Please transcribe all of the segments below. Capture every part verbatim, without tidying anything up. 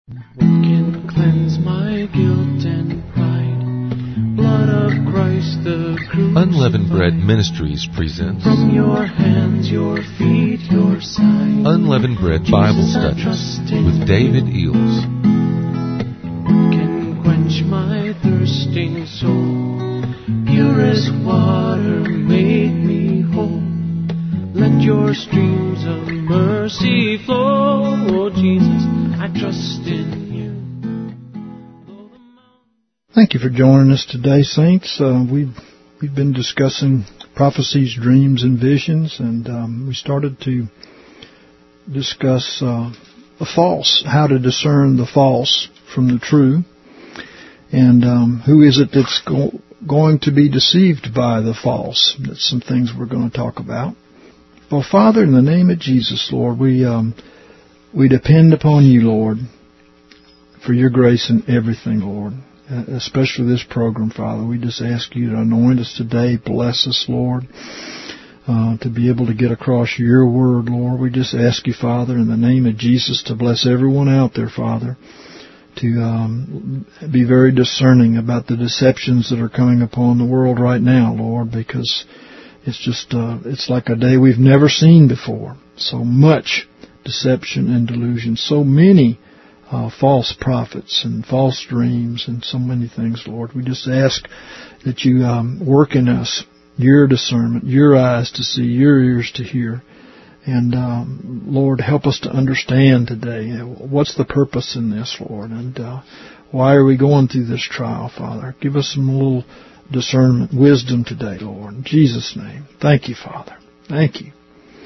What can cleanse my guilt and pride? Blood of Christ the crucified. Unleavened Bread Ministries presents From your hands, your feet, your side. Unleavened Bread Bible Studies with David Eels. What can quench my thirsting soul? Purest water make me whole. Let your streams of mercy flow. Oh Jesus, I trust in you. Thank you for joining us today, Saints. Uh, we've we've been discussing prophecies, dreams, and visions, and um, we started to discuss uh, the false, how to discern the false from the true, and um, who is it that's go- going to be deceived by the false. That's some things we're going to talk about. Well, Father, in the name of Jesus, Lord, we um, we depend upon you, Lord, for your grace in everything, Lord, especially this program, Father. We just ask you to anoint us today, bless us, Lord, uh, to be able to get across your word, Lord. We just ask you, Father, in the name of Jesus, to bless everyone out there, Father, to um, be very discerning about the deceptions that are coming upon the world right now, Lord, because it's just, uh, it's like a day we've never seen before. So much deception and delusion. So many uh, false prophets and false dreams and so many things, Lord. We just ask that you um, work in us your discernment, your eyes to see, your ears to hear. And, um, Lord, help us to understand today what's the purpose in this, Lord, and uh, why are we going through this trial, Father. Give us some little discernment, wisdom today, Lord. In Jesus' name. Thank you, Father. Thank you.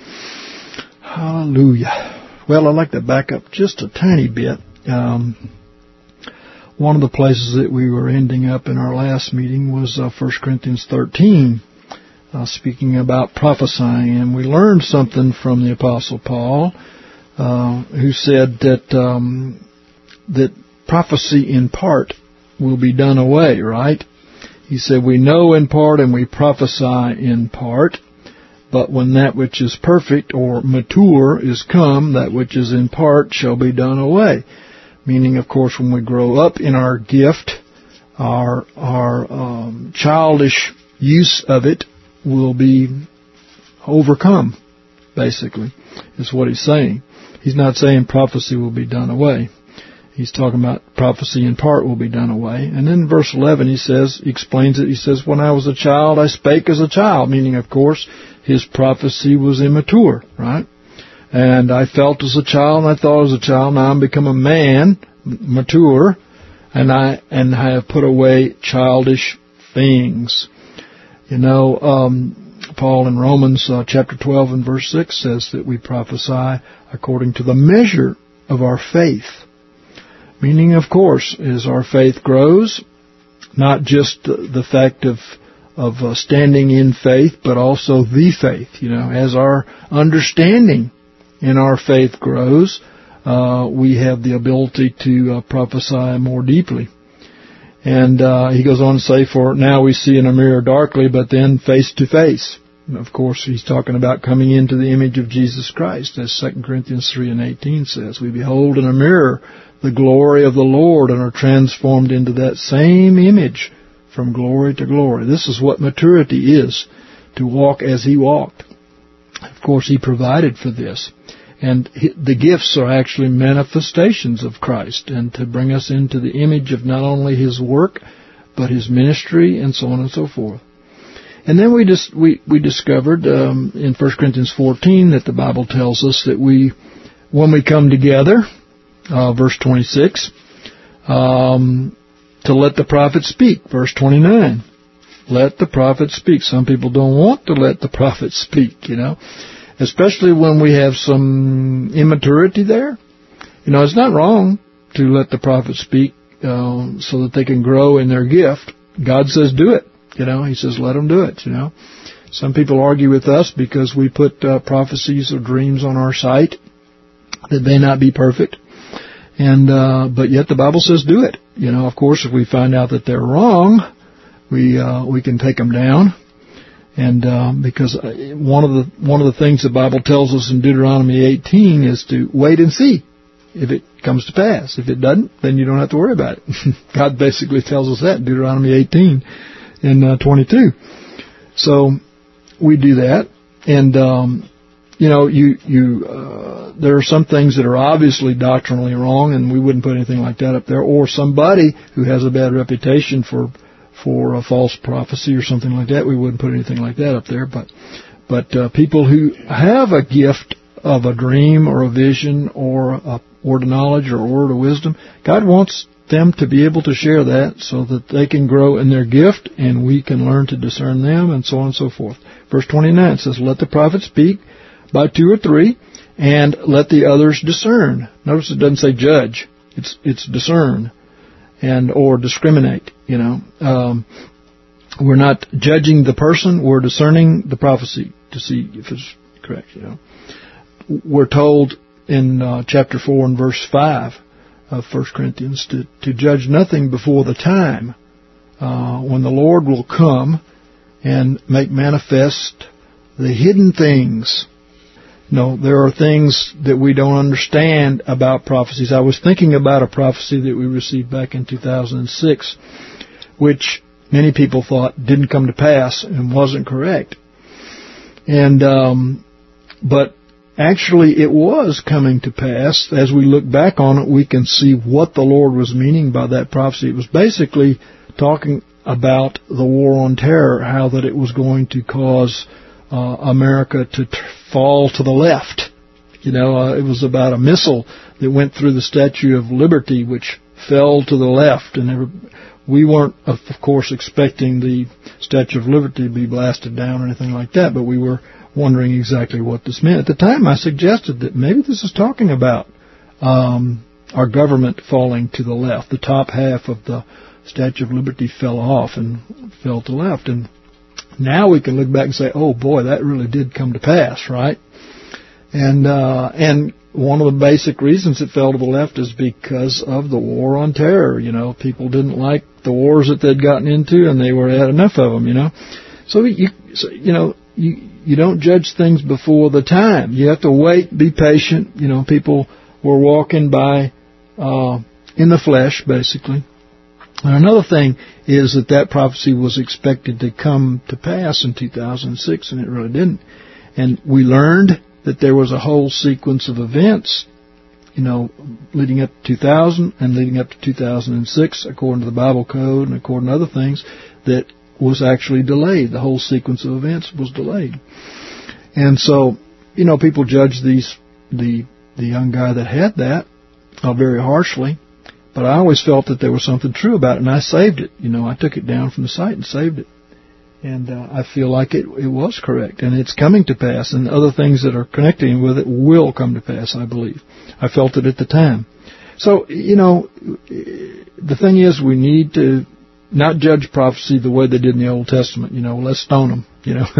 Hallelujah. Well, I'd like to back up just a tiny bit. Um, one of the places that we were ending up in our last meeting was uh, First Corinthians thirteen, uh, speaking about prophesying. And we learned something from the Apostle Paul, uh, who said that um, that prophecy in part will be done away, right? He said, we know in part and we prophesy in part, but when that which is perfect or mature is come, that which is in part shall be done away. Meaning, of course, when we grow up in our gift, our our um, childish use of it will be overcome, basically, is what he's saying. He's not saying prophecy will be done away. He's talking about prophecy in part will be done away. And then in verse eleven, he says, he explains it. He says, when I was a child, I spake as a child. Meaning, of course, his prophecy was immature, right? And I felt as a child, and I thought as a child. Now I'm become a man, mature, and I and I have put away childish things. You know, um, Paul in Romans uh, chapter twelve and verse six says that we prophesy according to the measure of our faith. Meaning, of course, as our faith grows, not just the fact of of uh, standing in faith, but also the faith. You know, as our understanding in our faith grows, uh, we have the ability to uh, prophesy more deeply. And uh, he goes on to say, for now we see in a mirror darkly, but then face to face. And of course, he's talking about coming into the image of Jesus Christ, as Second Corinthians three and eighteen says. We behold in a mirror the glory of the Lord and are transformed into that same image from glory to glory. This is what maturity is, to walk as he walked. Of course, he provided for this. And the gifts are actually manifestations of Christ, and to bring us into the image of not only his work, but his ministry, and so on and so forth. And then we just we, we discovered um, in First Corinthians fourteen that the Bible tells us that we, when we come together, uh, verse twenty-six, um, to let the prophet speak, verse twenty-nine. Let the prophet speak. Some people don't want to let the prophet speak, you know, especially when we have some immaturity there. You know, it's not wrong to let the prophet speak uh, so that they can grow in their gift. God says do it. You know, he says, let them do it, you know. Some people argue with us because we put uh, prophecies or dreams on our site that may not be perfect. And, uh, but yet the Bible says do it. You know, of course, if we find out that they're wrong, we, uh, we can take them down. And, uh, because one of the, one of the things the Bible tells us in Deuteronomy eighteen is to wait and see. if it comes to pass. If it doesn't, then you don't have to worry about it. God basically tells us that in Deuteronomy eighteen and uh, twenty-two. So we do that. And, um, you know, you you uh, there are some things that are obviously doctrinally wrong, and we wouldn't put anything like that up there. Or somebody who has a bad reputation for for a false prophecy or something like that, we wouldn't put anything like that up there. But but uh, people who have a gift of a dream or a vision or a word of knowledge or a word of wisdom, God wants them to be able to share that so that they can grow in their gift and we can learn to discern them, and so on and so forth. Verse twenty-nine says, let the prophet speak by two or three, and let the others discern. Notice it doesn't say judge. It's it's discern and or discriminate, you know. Um, we're not judging the person. We're discerning the prophecy to see if it's correct, you know. We're told in uh, chapter four and verse five of First Corinthians to, to judge nothing before the time uh, when the Lord will come and make manifest the hidden things. No, there are things that we don't understand about prophecies. I was thinking about a prophecy that we received back in two thousand six, which many people thought didn't come to pass and wasn't correct. And um, but actually it was coming to pass. As we look back on it, we can see what the Lord was meaning by that prophecy. It was basically talking about the war on terror, how that it was going to cause uh, America to t- fall to the left. You know, uh, it was about a missile that went through the Statue of Liberty, which fell to the left. And every, we weren't, of course, expecting the Statue of Liberty to be blasted down or anything like that, but we were wondering exactly what this meant. At the time, I suggested that maybe this is talking about um, our government falling to the left. The top half of the Statue of Liberty fell off and fell to the left. And now we can look back and say, oh, boy, that really did come to pass, right? And uh, and one of the basic reasons it fell to the left is because of the war on terror. You know, people didn't like the wars that they'd gotten into, and they were had enough of them, you know. So, you, so, you know, you, you don't judge things before the time. You have to wait, be patient. You know, people were walking by uh, in the flesh, basically. And another thing is that that prophecy was expected to come to pass in two thousand six, and it really didn't. And we learned that there was a whole sequence of events, you know, leading up to two thousand and leading up to two thousand six, according to the Bible code and according to other things, that was actually delayed. The whole sequence of events was delayed. And so, you know, people judged these the the young guy that had that uh, very harshly. But I always felt that there was something true about it, and I saved it. You know, I took it down from the site and saved it. And uh, I feel like it it was correct, and it's coming to pass, and other things that are connecting with it will come to pass, I believe. I felt it at the time. So, you know, the thing is, we need to not judge prophecy the way they did in the Old Testament. You know, let's stone them, you know,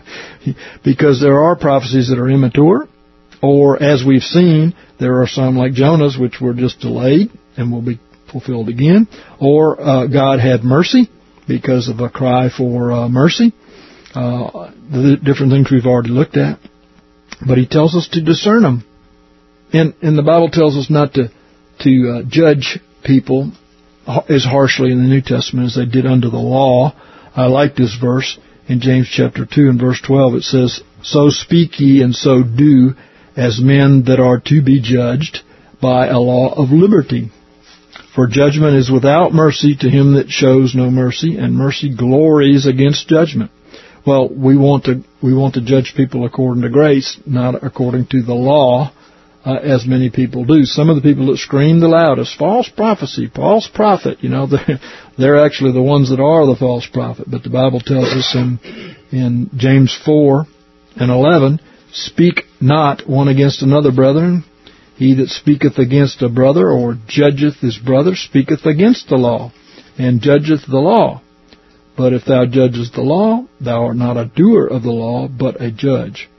because there are prophecies that are immature, or as we've seen, there are some like Jonah's which were just delayed and will be fulfilled again, or uh, God had mercy because of a cry for uh, mercy. Uh, the different things we've already looked at. But he tells us to discern them. And, and the Bible tells us not to, to uh, judge people as harshly in the New Testament as they did under the law. I like this verse in James chapter two and verse twelve. It says, so speak ye and so do as men that are to be judged by a law of liberty. For judgment is without mercy to him that shows no mercy, and mercy glories against judgment. Well, we want to we want to judge people according to grace, not according to the law, uh, as many people do. Some of the people that scream the loudest, false prophecy, false prophet, you know, they're, they're actually the ones that are the false prophet. But the Bible tells us in in James four and eleven, speak not one against another, brethren. He that speaketh against a brother or judgeth his brother speaketh against the law, and judgeth the law. But if thou judgest the law, thou art not a doer of the law, but a judge.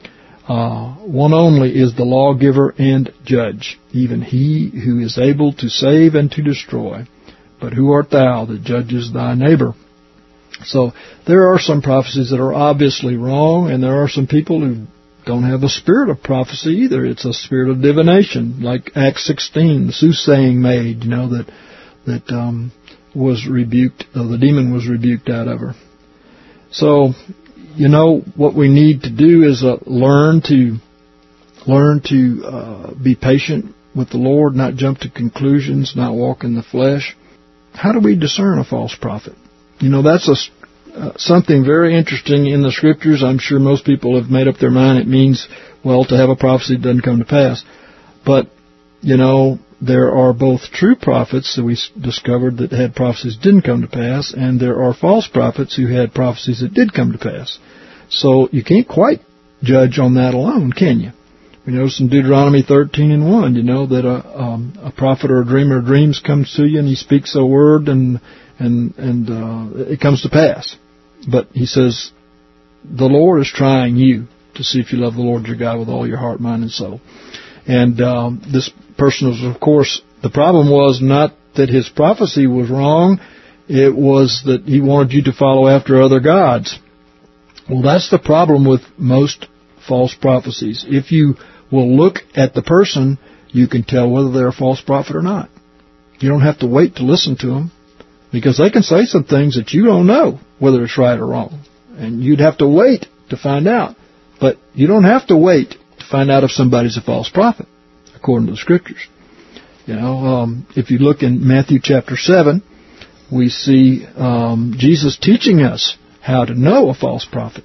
Uh, one only is the lawgiver and judge, even he who is able to save and to destroy. But who art thou that judges thy neighbor? So there are some prophecies that are obviously wrong, and there are some people who don't have a spirit of prophecy either. It's a spirit of divination, like Acts sixteen, the soothsaying maid, you know, that that um, was rebuked, uh, the demon was rebuked out of her. So, you know, what we need to do is uh, learn to learn to uh, be patient with the Lord, not jump to conclusions, not walk in the flesh. How do we discern a false prophet? You know, that's a Uh, something very interesting in the Scriptures. I'm sure most people have made up their mind. It means, well, to have a prophecy that doesn't come to pass. But, you know, there are both true prophets that we discovered that had prophecies that didn't come to pass, and there are false prophets who had prophecies that did come to pass. So you can't quite judge on that alone, can you? We notice in Deuteronomy thirteen and one, you know, that a, um, a prophet or a dreamer of dreams comes to you and he speaks a word and and and uh, it comes to pass. But he says, the Lord is trying you to see if you love the Lord your God with all your heart, mind, and soul. And um, this person was, of course, the problem was not that his prophecy was wrong. It was that he wanted you to follow after other gods. Well, that's the problem with most false prophecies. If you will look at the person, you can tell whether they're a false prophet or not. You don't have to wait to listen to them, because they can say some things that you don't know whether it's right or wrong. And you'd have to wait to find out. But you don't have to wait to find out if somebody's a false prophet, according to the Scriptures. You know, um, if you look in Matthew chapter seven, we see um, Jesus teaching us how to know a false prophet.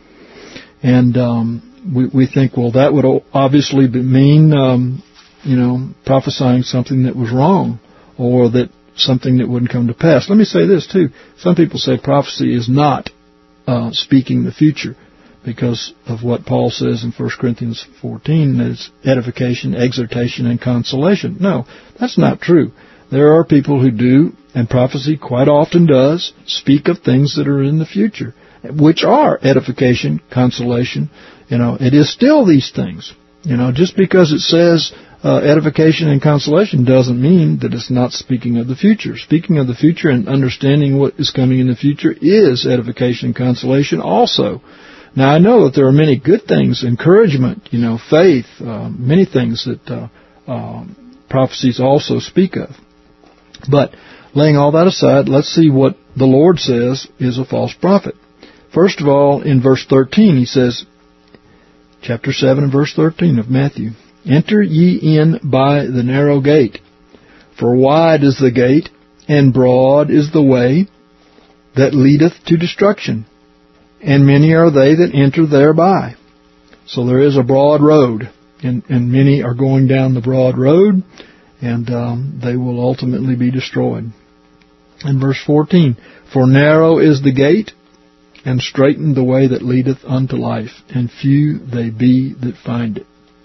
And um, we, we think, well, that would obviously mean, um, you know, prophesying something that was wrong, or that something that wouldn't come to pass. Let me say this, too. Some people say prophecy is not uh, speaking the future because of what Paul says in First Corinthians fourteen, that it's edification, exhortation, and consolation. No, that's not true. There are people who do, and prophecy quite often does, speak of things that are in the future, which are edification, consolation. You know, it is still these things. You know, just because it says Uh, edification and consolation doesn't mean that it's not speaking of the future. Speaking of the future and understanding what is coming in the future is edification and consolation also. Now, I know that there are many good things, encouragement, you know, faith, uh, many things that uh, uh, prophecies also speak of. But laying all that aside, let's see what the Lord says is a false prophet. First of all, in verse thirteen, he says, chapter seven and verse thirteen of Matthew, "Enter ye in by the narrow gate, for wide is the gate, and broad is the way that leadeth to destruction, and many are they that enter thereby." So there is a broad road, and, and many are going down the broad road, and um, they will ultimately be destroyed. In verse fourteen, "For narrow is the gate, and straitened the way that leadeth unto life, and few they be that find it."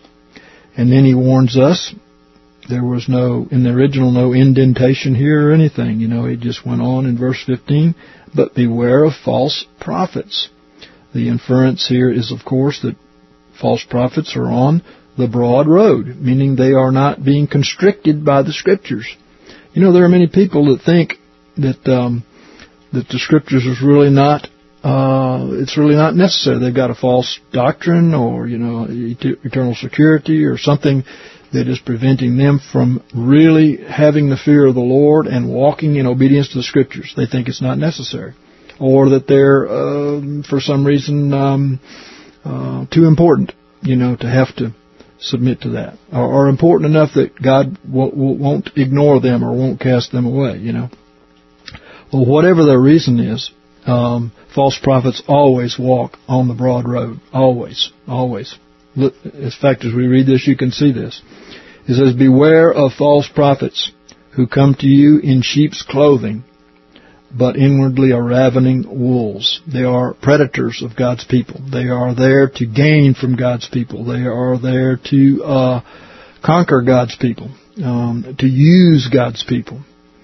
And then he warns us, there was no, in the original, no indentation here or anything. You know, it just went on in verse fifteen, "But beware of false prophets." The inference here is, of course, that false prophets are on the broad road, meaning they are not being constricted by the Scriptures. You know, there are many people that think that um, that the Scriptures is really not Uh, it's really not necessary. They've got a false doctrine, or, you know, eternal security, or something that is preventing them from really having the fear of the Lord and walking in obedience to the Scriptures. They think it's not necessary, or that they're uh, for some reason um, uh, too important, you know, to have to submit to that, or, or important enough that God w- won't ignore them or won't cast them away. You know, well, whatever their reason is. Um, false prophets always walk on the broad road. Always. Always. Look, in fact, as we read this, you can see this. It says, "Beware of false prophets who come to you in sheep's clothing, but inwardly are ravening wolves." They are predators of God's people. They are there to gain from God's people. They are there to uh, conquer God's people, um, to use God's people,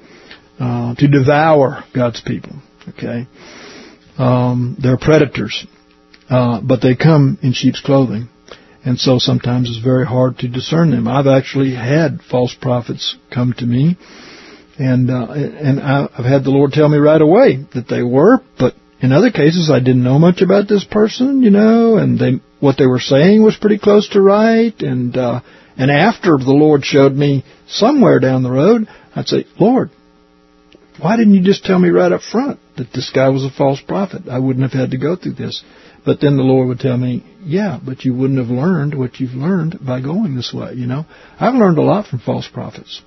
uh, to devour God's people. Okay, um, they're predators, uh, but they come in sheep's clothing, and so sometimes it's very hard to discern them. I've actually had false prophets come to me, and uh, and I've had the Lord tell me right away that they were, but in other cases, I didn't know much about this person, you know, and they, what they were saying was pretty close to right. And uh, and after the Lord showed me somewhere down the road, I'd say, Lord, why didn't you just tell me right up front that this guy was a false prophet? I wouldn't have had to go through this. But then the Lord would tell me, yeah, but you wouldn't have learned what you've learned by going this way, you know. I've learned a lot from false prophets.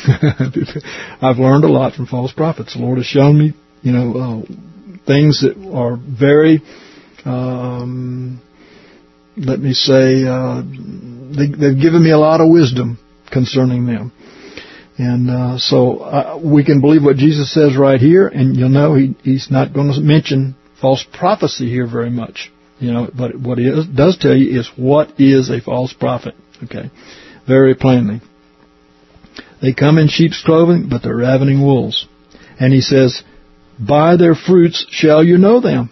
I've learned a lot from false prophets. The Lord has shown me, you know, uh, things that are very, um, let me say, uh, they, they've given me a lot of wisdom concerning them. And uh, so uh, we can believe what Jesus says right here, and you'll know he, he's not going to mention false prophecy here very much. You know, but what he is, does tell you is what is a false prophet. Okay, very plainly. They come in sheep's clothing, but they're ravening wolves. And he says, by their fruits shall you know them.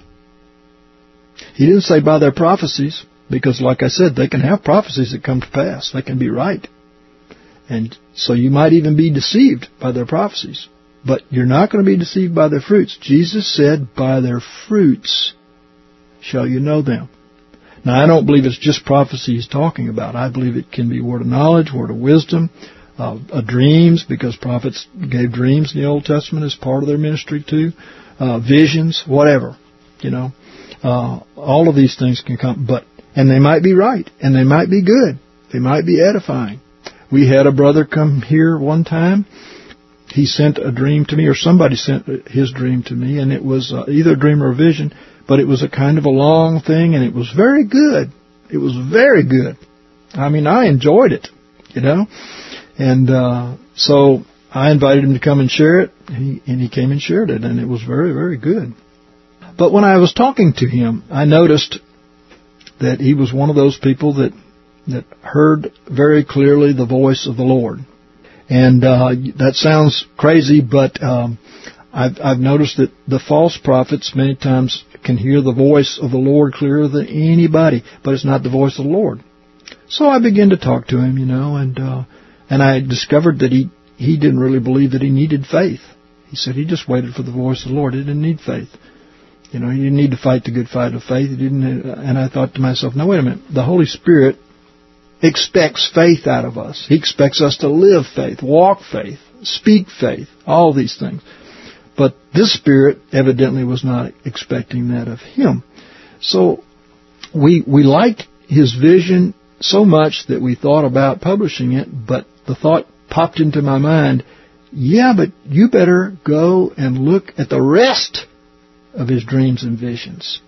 He didn't say by their prophecies, because like I said, they can have prophecies that come to pass. They can be right. And so you might even be deceived by their prophecies. But you're not going to be deceived by their fruits. Jesus said, by their fruits shall you know them. Now, I don't believe it's just prophecy he's talking about. I believe it can be word of knowledge, word of wisdom, uh, uh, dreams, because prophets gave dreams in the Old Testament as part of their ministry too, uh, visions, whatever, you know. Uh, all of these things can come, but, and they might be right, and they might be good. They might be edifying. We had a brother come here one time. He sent a dream to me, or somebody sent his dream to me, and it was uh, either a dream or a vision, but it was a kind of a long thing, and it was very good. It was very good. I mean, I enjoyed it, you know. And uh, so I invited him to come and share it, and he, and he came and shared it, and it was very, very good. But when I was talking to him, I noticed that he was one of those people that that heard very clearly the voice of the Lord. And uh, that sounds crazy, but um, I've, I've noticed that the false prophets many times can hear the voice of the Lord clearer than anybody, but it's not the voice of the Lord. So I began to talk to him, you know, and uh, and I discovered that he, he didn't really believe that he needed faith. He said he just waited for the voice of the Lord. He didn't need faith. You know, he didn't need to fight the good fight of faith. He didn't. And I thought to myself, now wait a minute, the Holy Spirit expects faith out of us. He expects us to live faith, walk faith, speak faith, all these things. But this Spirit evidently was not expecting that of him. So we we liked his vision so much that we thought about publishing it, but the thought popped into my mind, yeah, but you better go and look at the rest of his dreams and visions.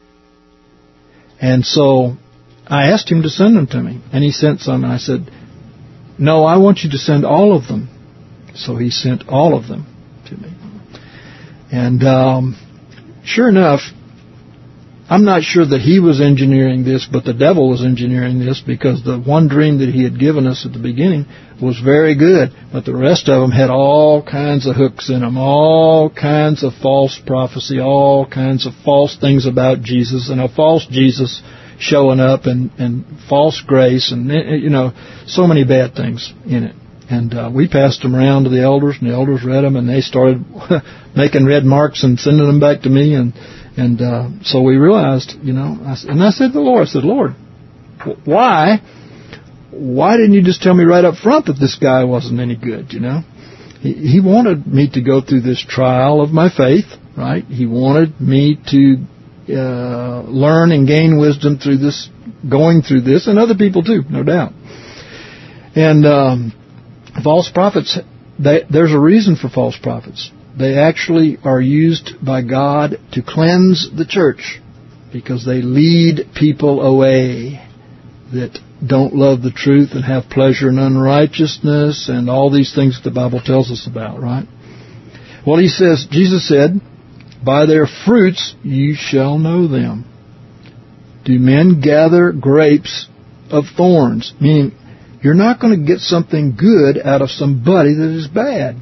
And so I asked him to send them to me, and he sent some, and I said, no, I want you to send all of them. So he sent all of them to me. And um, sure enough, I'm not sure that he was engineering this, but the devil was engineering this, because the one dream that he had given us at the beginning was very good, but the rest of them had all kinds of hooks in them, all kinds of false prophecy, all kinds of false things about Jesus, and a false Jesus showing up, and, and false grace, and, you know, so many bad things in it. And uh, we passed them around to the elders, and the elders read them, and they started making red marks and sending them back to me. And and uh, so we realized, you know, I, and I said to the Lord, I said, Lord, why, why didn't you just tell me right up front that this guy wasn't any good, you know? He, he wanted me to go through this trial of my faith, right? He wanted me to uh, learn and gain wisdom through this, going through this, and other people too, no doubt. And um, false prophets, they, there's a reason for false prophets. They actually are used by God to cleanse the church, because they lead people away that don't love the truth and have pleasure in unrighteousness and all these things that the Bible tells us about, right? Well, he says, Jesus said, by their fruits you shall know them. Do men gather grapes of thorns? Meaning, you're not going to get something good out of somebody that is bad.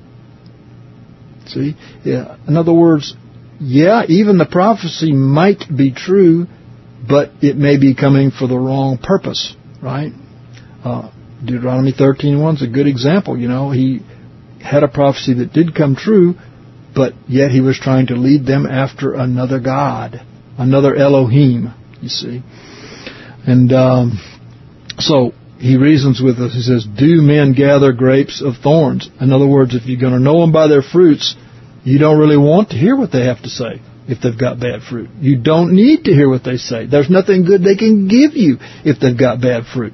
See? Yeah. In other words, yeah, even the prophecy might be true, but it may be coming for the wrong purpose, right? Uh, Deuteronomy thirteen one is a good example. You know, he had a prophecy that did come true, but yet he was trying to lead them after another god, another Elohim, you see. And um, so he reasons with us. He says, do men gather grapes of thorns? In other words, if you're going to know them by their fruits, you don't really want to hear what they have to say if they've got bad fruit. You don't need to hear what they say. There's nothing good they can give you if they've got bad fruit.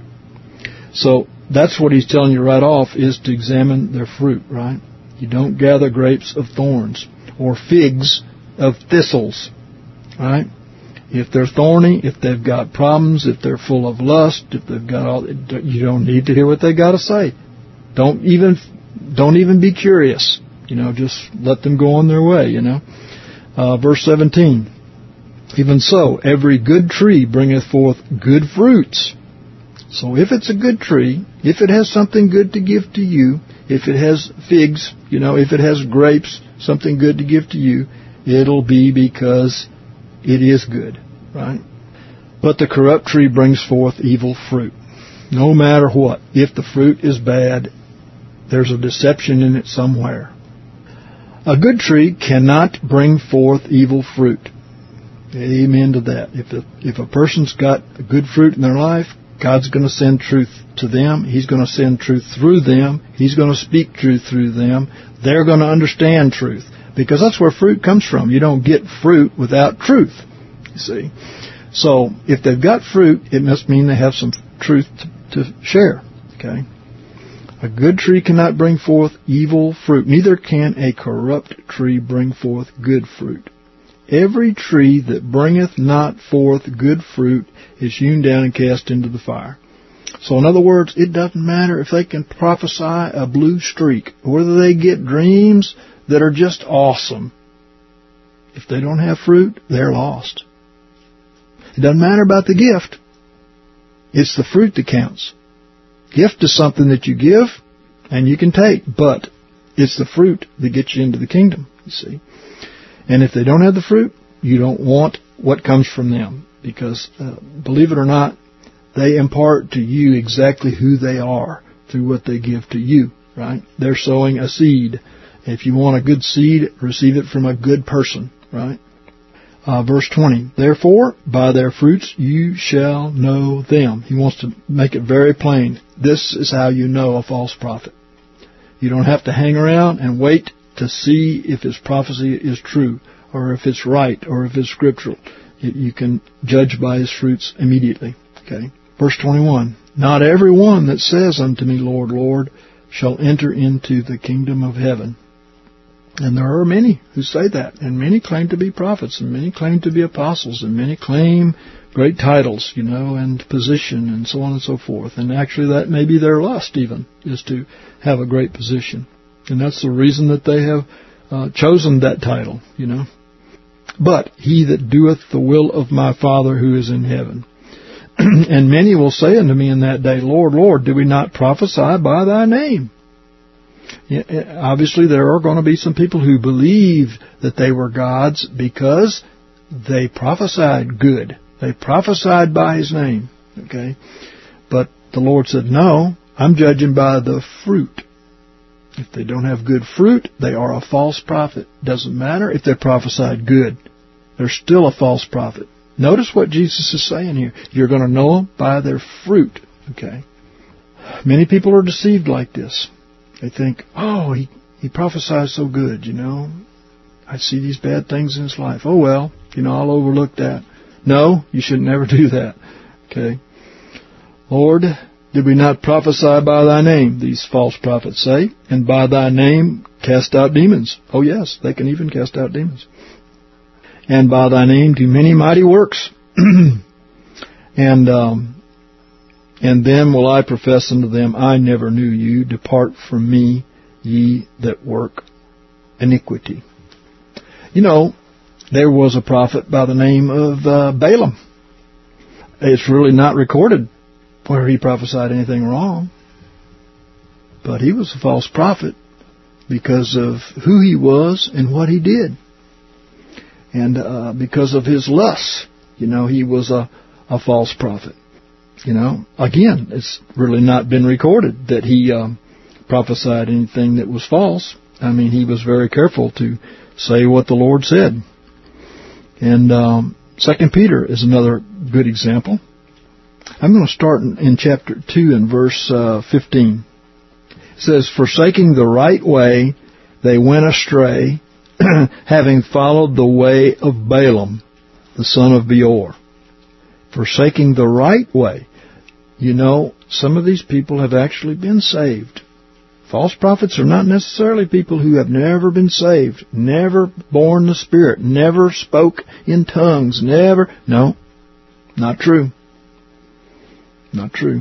So that's what he's telling you right off, is to examine their fruit, right? You don't gather grapes of thorns or figs of thistles, right? If they're thorny, if they've got problems, if they're full of lust, if they've got all, you don't need to hear what they got to say. Don't even, don't even be curious. You know, just let them go on their way, you know. Uh, verse seventeen. Even so, every good tree bringeth forth good fruits. So if it's a good tree, if it has something good to give to you, if it has figs, you know, if it has grapes, something good to give to you, it'll be because it is good, right? But the corrupt tree brings forth evil fruit. No matter what, if the fruit is bad, there's a deception in it somewhere. A good tree cannot bring forth evil fruit. Amen to that. If a, if a person's got good fruit in their life, God's going to send truth to them. He's going to send truth through them. He's going to speak truth through them. They're going to understand truth, because that's where fruit comes from. You don't get fruit without truth, you see. So if they've got fruit, it must mean they have some truth to, to share, okay? A good tree cannot bring forth evil fruit. Neither can a corrupt tree bring forth good fruit. Every tree that bringeth not forth good fruit is hewn down and cast into the fire. So in other words, it doesn't matter if they can prophesy a blue streak, or whether they get dreams that are just awesome. If they don't have fruit, they're lost. It doesn't matter about the gift. It's the fruit that counts. Gift is something that you give and you can take, but it's the fruit that gets you into the kingdom, you see. And if they don't have the fruit, you don't want what comes from them, because uh, believe it or not, they impart to you exactly who they are through what they give to you, right? They're sowing a seed. If you want a good seed, receive it from a good person, right? Uh, verse twenty, therefore, by their fruits you shall know them. He wants to make it very plain. This is how you know a false prophet. You don't have to hang around and wait to see if his prophecy is true, or if it's right, or if it's scriptural. You can judge by his fruits immediately. Okay. Verse twenty-one, not every one that says unto me, Lord, Lord, shall enter into the kingdom of heaven. And there are many who say that, and many claim to be prophets, and many claim to be apostles, and many claim great titles, you know, and position, and so on and so forth. And actually that may be their lust even, is to have a great position. And that's the reason that they have uh, chosen that title, you know. But he that doeth the will of my Father who is in heaven. And many will say unto me in that day, Lord, Lord, did we not prophesy by thy name? Yeah, obviously there are going to be some people who believe that they were gods because they prophesied good. They prophesied by his name. Okay? But the Lord said, no, I'm judging by the fruit. If they don't have good fruit, they are a false prophet. Doesn't matter if they prophesied good. They're still a false prophet. Notice what Jesus is saying here. You're going to know them by their fruit. Okay? Many people are deceived like this. They think, oh, he, he prophesies so good, you know. I see these bad things in his life. Oh, well, you know, I'll overlook that. No, you should never do that. Okay? Lord, did we not prophesy by thy name, these false prophets say, and by thy name cast out demons? Oh, yes, they can even cast out demons. And by thy name do many mighty works. and um, and then will I profess unto them, I never knew you. Depart from me, ye that work iniquity. You know, there was a prophet by the name of uh, Balaam. It's really not recorded where he prophesied anything wrong. But he was a false prophet because of who he was and what he did. And uh, because of his lusts, you know, he was a, a false prophet. You know, again, it's really not been recorded that he um, prophesied anything that was false. I mean, he was very careful to say what the Lord said. And um, Second Peter is another good example. I'm going to start in, in chapter two and verse uh, fifteen. It says, "Forsaking the right way, they went astray, having followed the way of Balaam, the son of Beor." Forsaking the right way. You know, some of these people have actually been saved. False prophets are not necessarily people who have never been saved, never born the Spirit, never spoke in tongues, never... No, not true. Not true.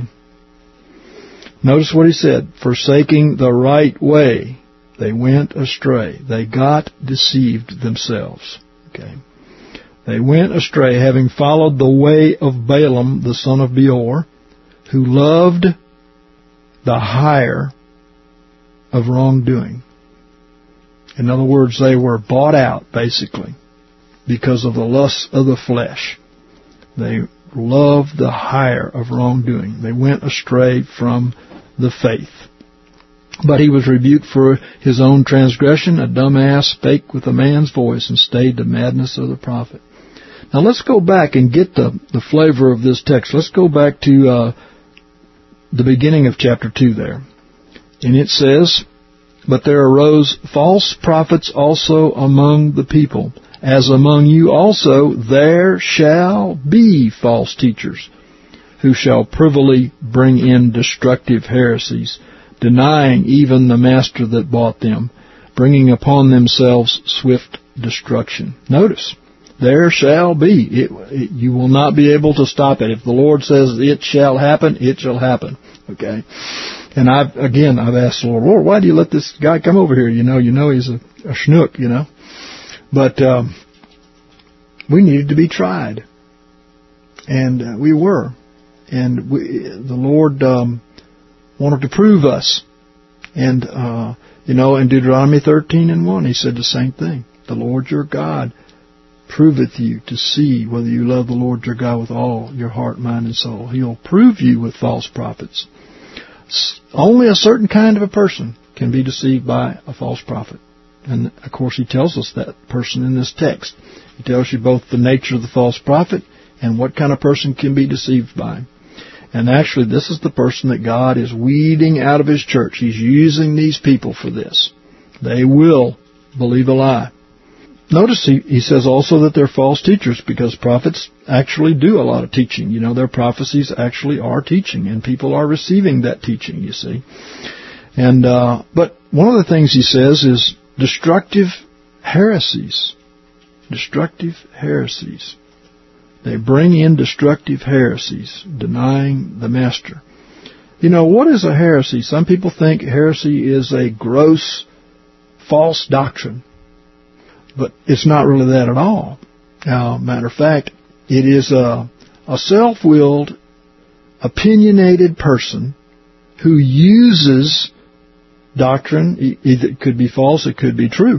Notice what he said. Forsaking the right way, they went astray. They got deceived themselves. Okay. They went astray, having followed the way of Balaam, the son of Beor, who loved the hire of wrongdoing. In other words, they were bought out, basically, because of the lusts of the flesh. They loved the hire of wrongdoing. They went astray from the faith. But he was rebuked for his own transgression. A dumb ass spake with a man's voice and stayed the madness of the prophet. Now let's go back and get the, the flavor of this text. Let's go back to uh, the beginning of chapter two there. And it says, "But there arose false prophets also among the people, as among you also there shall be false teachers, who shall privily bring in destructive heresies, denying even the master that bought them, bringing upon themselves swift destruction." Notice, there shall be. It, it, you will not be able to stop it. If the Lord says it shall happen, it shall happen. Okay? And I've, again, I've asked the Lord, Lord, why do you let this guy come over here? You know, you know he's a, a schnook, you know. But um, we needed to be tried. And uh, we were. And we, the Lord um, wanted to prove us. And, uh, you know, in Deuteronomy thirteen and one, he said the same thing. The Lord your God proveth you to see whether you love the Lord your God with all your heart, mind, and soul. He'll prove you with false prophets. Only a certain kind of a person can be deceived by a false prophet. And, of course, he tells us that person in this text. He tells you both the nature of the false prophet and what kind of person can be deceived by him. And actually, this is the person that God is weeding out of His church. He's using these people for this. They will believe a lie. Notice he, he says also that they're false teachers, because prophets actually do a lot of teaching. You know, their prophecies actually are teaching, and people are receiving that teaching, you see. And uh, but one of the things he says is destructive heresies. Destructive heresies. They bring in destructive heresies, denying the master. You know, what is a heresy? Some people think heresy is a gross, false doctrine. But it's not really that at all. Uh, matter of fact, it is a, a self-willed, opinionated person who uses doctrine, either it could be false, it could be true,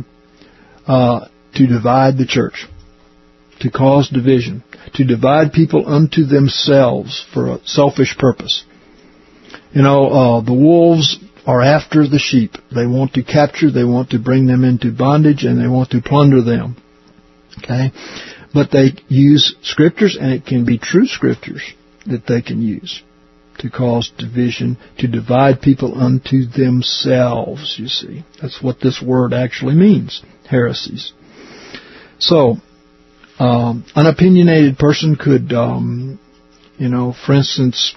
uh, to divide the church, to cause division, to divide people unto themselves for a selfish purpose. You know, uh, the wolves are after the sheep. They want to capture, they want to bring them into bondage, and they want to plunder them. Okay? But they use scriptures, and it can be true scriptures that they can use to cause division, to divide people unto themselves, you see. That's what this word actually means, heresies. So, um, an opinionated person could, um, you know, for instance,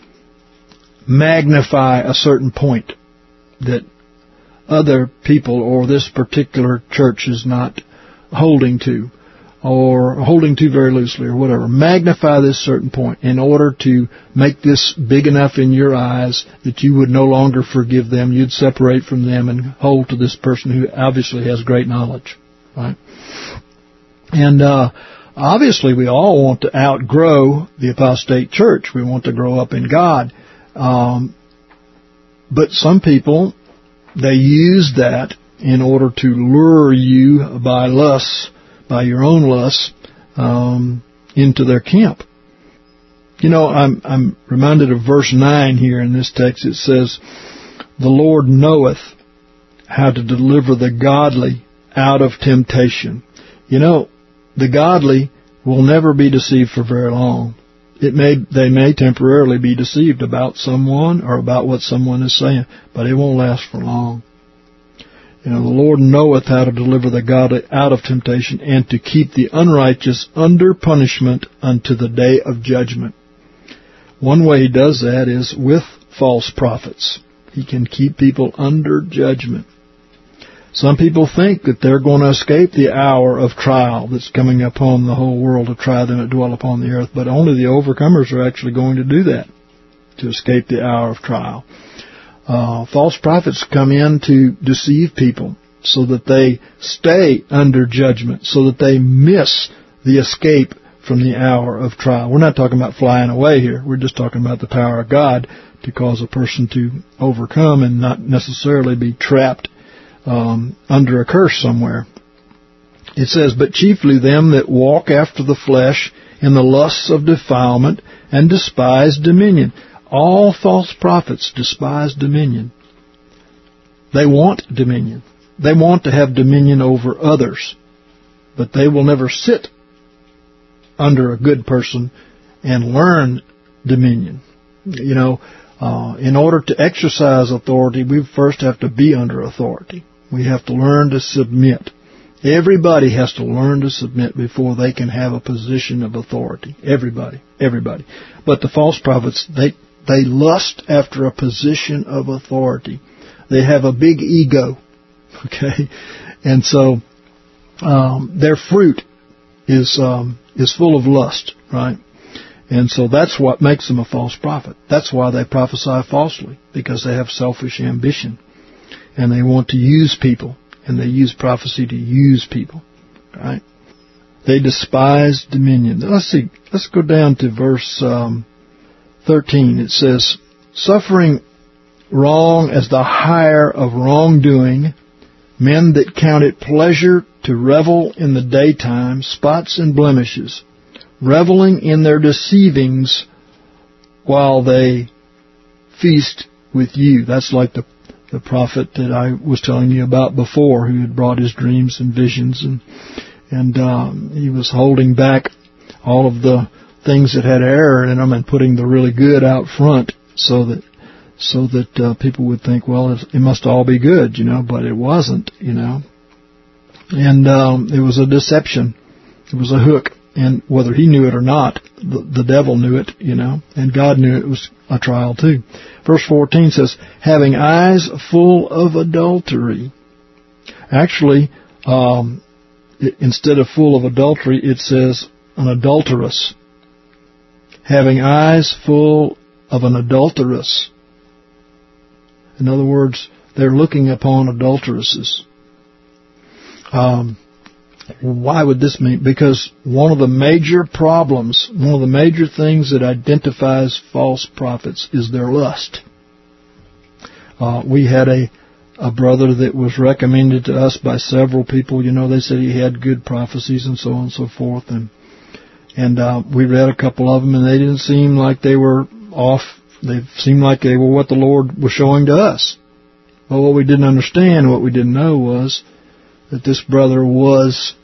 magnify a certain point that other people or this particular church is not holding to, or holding to very loosely, or whatever. Magnify this certain point in order to make this big enough in your eyes that you would no longer forgive them. You'd separate from them and hold to this person who obviously has great knowledge, right? And uh, obviously we all want to outgrow the apostate church. We want to grow up in God. Um, but some people, they use that in order to lure you by lusts, by your own lusts, um, into their camp. You know, I'm, I'm reminded of verse nine here in this text. It says, "The Lord knoweth how to deliver the godly out of temptation. You know, the godly will never be deceived for very long. It may, they may temporarily be deceived about someone or about what someone is saying, but it won't last for long. You know, the Lord knoweth how to deliver the godly out of temptation and to keep the unrighteous under punishment unto the day of judgment. One way He does that is with false prophets. He can keep people under judgment. Some people think that they're going to escape the hour of trial that's coming upon the whole world to try them that dwell upon the earth, but only the overcomers are actually going to do that, to escape the hour of trial. Uh, false prophets come in to deceive people so that they stay under judgment, so that they miss the escape from the hour of trial. We're not talking about flying away here. We're just talking about the power of God to cause a person to overcome and not necessarily be trapped um, under a curse somewhere. It says, but chiefly them that walk after the flesh in the lusts of defilement and despise dominion. All false prophets despise dominion. They want dominion. They want to have dominion over others, but they will never sit under a good person and learn dominion. You know, uh, in order to exercise authority, we first have to be under authority. We have to learn to submit. Everybody has to learn to submit before they can have a position of authority. Everybody, everybody. But the false prophets, they they lust after a position of authority. They have a big ego, okay? And so um, their fruit is um, is full of lust, right? And so that's what makes them a false prophet. That's why they prophesy falsely, because they have selfish ambition. And they want to use people, and they use prophecy to use people, right? They despise dominion. Let's see, let's go down to verse um, thirteen. It says, suffering wrong as the hire of wrongdoing, men that count it pleasure to revel in the daytime, spots and blemishes, reveling in their deceivings while they feast with you. That's like the the prophet that I was telling you about before, who had brought his dreams and visions, and and um, he was holding back all of the things that had error in them and putting the really good out front, so that so that uh, people would think, well, it, it must all be good, you know, but it wasn't, you know. And um, it was a deception. It was a hook. And whether he knew it or not, the, the devil knew it, you know, and God knew it was a trial too. Verse fourteen says, having eyes full of adultery. Actually, um, it, instead of full of adultery, it says an adulteress. Having eyes full of an adulteress. In other words, they're looking upon adulteresses. Um, why would this mean? Because one of the major problems, one of the major things that identifies false prophets is their lust. Uh, we had a, a brother that was recommended to us by several people. You know, they said he had good prophecies and so on and so forth. And and uh, we read a couple of them, and they didn't seem like they were off. They seemed like they were what the Lord was showing to us. But what we didn't understand, what we didn't know was that this brother was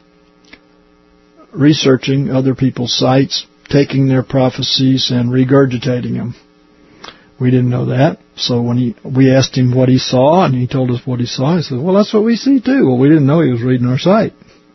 researching other people's sites, taking their prophecies and regurgitating them. We didn't know that. So when he, we asked him what he saw, and he told us what he saw, he said, well, that's what we see too. Well, we didn't know he was reading our site.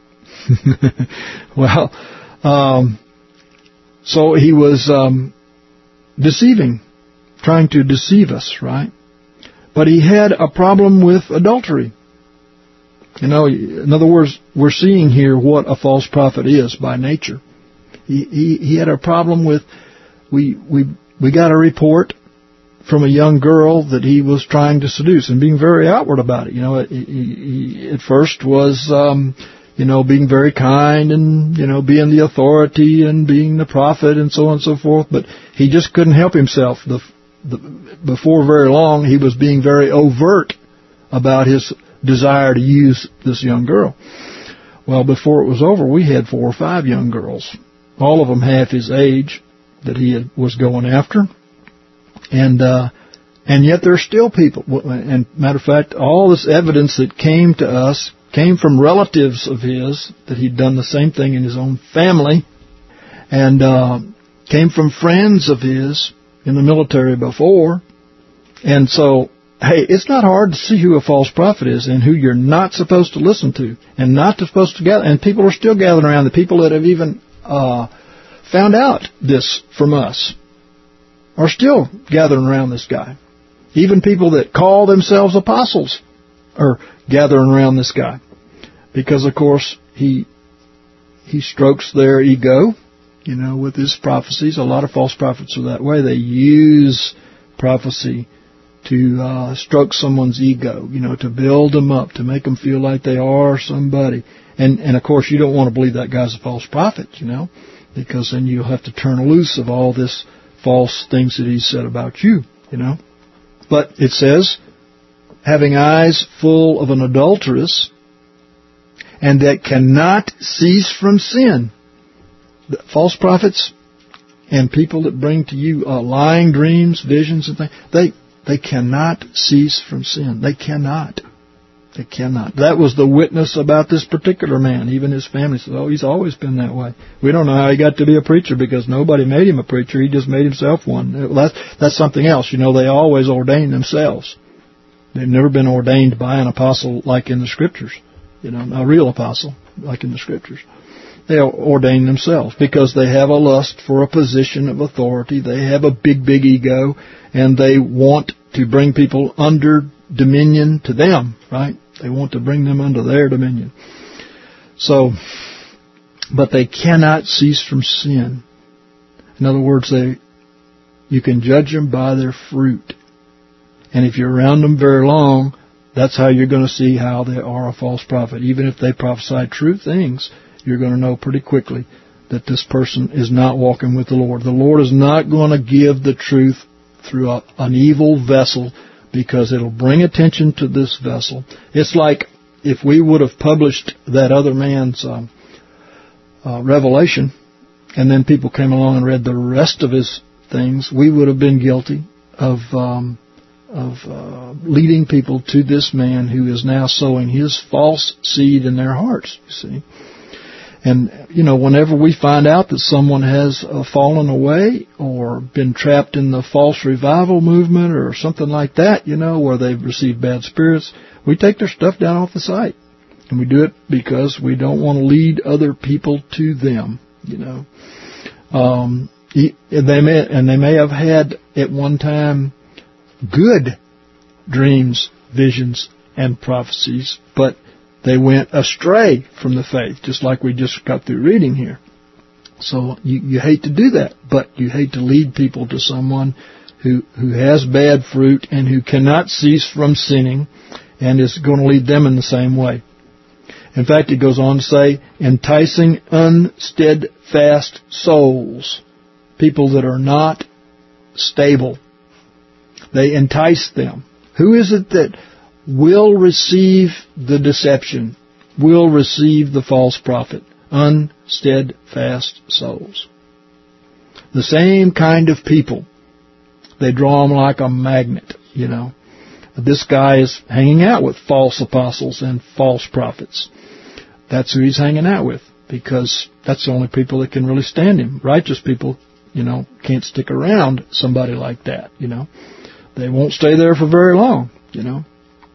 well, um, so he was um, deceiving, trying to deceive us, right? But he had a problem with adultery. You know, in other words, we're seeing here what a false prophet is by nature. He he, he had a problem with, we we we got a report from a young girl that he was trying to seduce and being very outward about it. You know, he, he at first was, um, you know, being very kind and, you know, being the authority and being the prophet and so on and so forth, but he just couldn't help himself. The, the, before very long, he was being very overt about his desire to use this young girl. Well, before it was over, we had four or five young girls, all of them half his age, that he had, was going after. And uh, And yet there are still people. And matter of fact, all this evidence that came to us came from relatives of his, that he'd done the same thing in his own family, and uh, came from friends of his in the military before. And so, hey, it's not hard to see who a false prophet is and who you're not supposed to listen to and not supposed to gather. And people are still gathering around, the people that have even uh, found out this from us are still gathering around this guy. Even people that call themselves apostles are gathering around this guy. Because, of course, he he strokes their ego, you know, with his prophecies. A lot of false prophets are that way. They use prophecy to uh, stroke someone's ego, you know, to build them up, to make them feel like they are somebody. And, and of course, you don't want to believe that guy's a false prophet, you know, because then you'll have to turn loose of all this false things that he said about you, you know. But it says, having eyes full of an adulteress, and that cannot cease from sin. The false prophets and people that bring to you uh, lying dreams, visions, and things, they they cannot cease from sin. They cannot. They cannot. That was the witness about this particular man. Even his family says, oh, he's always been that way. We don't know how he got to be a preacher because nobody made him a preacher. He just made himself one. That's, that's something else. You know, they always ordain themselves. They've never been ordained by an apostle like in the Scriptures. You know, a real apostle like in the Scriptures. They ordain themselves because they have a lust for a position of authority. They have a big, big ego, and they want to bring people under dominion to them, right? They want to bring them under their dominion. So, but they cannot cease from sin. In other words, they you can judge them by their fruit. And if you're around them very long, that's how you're going to see how they are a false prophet. Even if they prophesy true things, you're going to know pretty quickly that this person is not walking with the Lord. The Lord is not going to give the truth through a, an evil vessel, because it'll bring attention to this vessel. It's like if we would have published that other man's um, uh, revelation, and then people came along and read the rest of his things, we would have been guilty of um, of uh, leading people to this man who is now sowing his false seed in their hearts, you see. And, you know, whenever we find out that someone has uh, fallen away or been trapped in the false revival movement or something like that, you know, where they've received bad spirits, we take their stuff down off the site. And we do it because we don't want to lead other people to them, you know. Um, they may, and they may have had at one time good dreams, visions, and prophecies, but they went astray from the faith, just like we just got through reading here. So you, you hate to do that, but you hate to lead people to someone who, who has bad fruit and who cannot cease from sinning and is going to lead them in the same way. In fact, it goes on to say, enticing unsteadfast souls, people that are not stable. They entice them. Who is it that will receive the deception, will receive the false prophet? Unsteadfast souls. The same kind of people. They draw them like a magnet, you know. This guy is hanging out with false apostles and false prophets. That's who he's hanging out with, because that's the only people that can really stand him. Righteous people, you know, can't stick around somebody like that, you know. They won't stay there for very long, you know.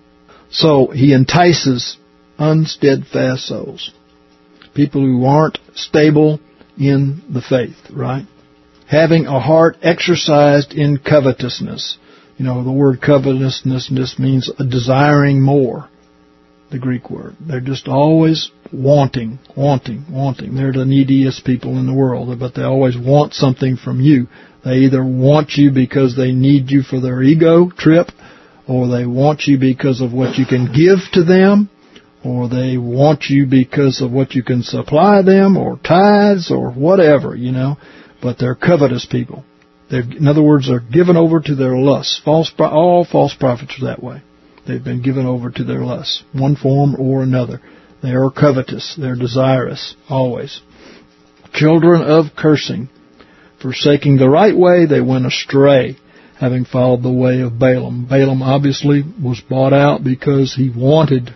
So he entices unsteadfast souls, people who aren't stable in the faith, right? Having a heart exercised in covetousness. You know, the word covetousness just means a desiring more, the Greek word. They're just always wanting, wanting, wanting. They're the neediest people in the world, but they always want something from you. They either want you because they need you for their ego trip, or they want you because of what you can give to them, or they want you because of what you can supply them, or tithes, or whatever, you know. But they're covetous people. They're, in other words, they're given over to their lusts. False, all false prophets are that way. They've been given over to their lusts, one form or another. They are covetous. They're desirous, always. Children of cursing. Forsaking the right way, they went astray. having followed the way of Balaam. Balaam obviously was bought out because he wanted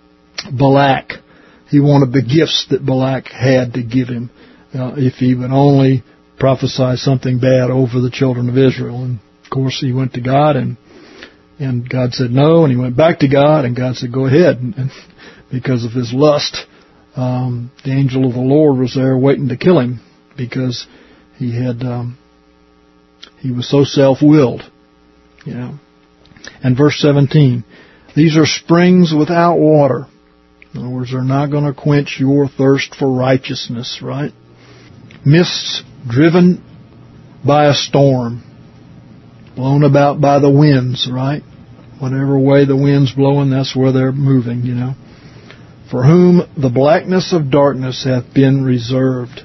Balak. He wanted the gifts that Balak had to give him. Uh, if he would only prophesy something bad over the children of Israel. And, of course, he went to God, and and God said no, and he went back to God, and God said, go ahead. And, and because of his lust, um, the angel of the Lord was there waiting to kill him because he had um, he was so self-willed. You know. And verse seventeen, these are springs without water. In other words, they're not going to quench your thirst for righteousness, right? Mists driven by a storm, blown about by the winds, right? Whatever way the wind's blowing, that's where they're moving, you know. For whom the blackness of darkness hath been reserved.